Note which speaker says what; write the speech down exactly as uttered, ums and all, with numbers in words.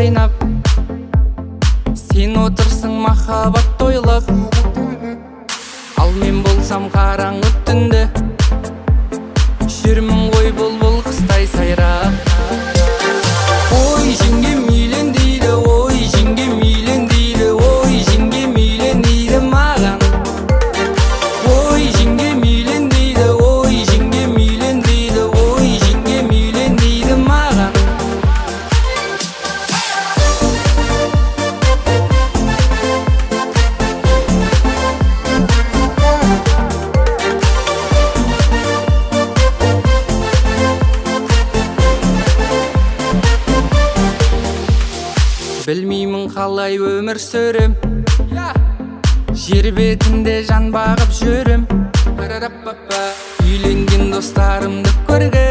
Speaker 1: жайнап, сен отырсың махаббат тойлап. Ал мен болсам қараңғы түнді, жүрмін ғой бұлбұл қыстай сайрап. Ой жеңгем үйлен дейді, ой жеңгем үйлен дейді, ой жеңгем үйлен дейді маған. Ой жеңгем үйлен дейді, ой жеңгем үйлен дейді, ой жеңгем үйлен дейді маған. Білмеймін қалай өмір сүрім, жер бетінде жан бағып жүрім. Үйленген достарымды көргім,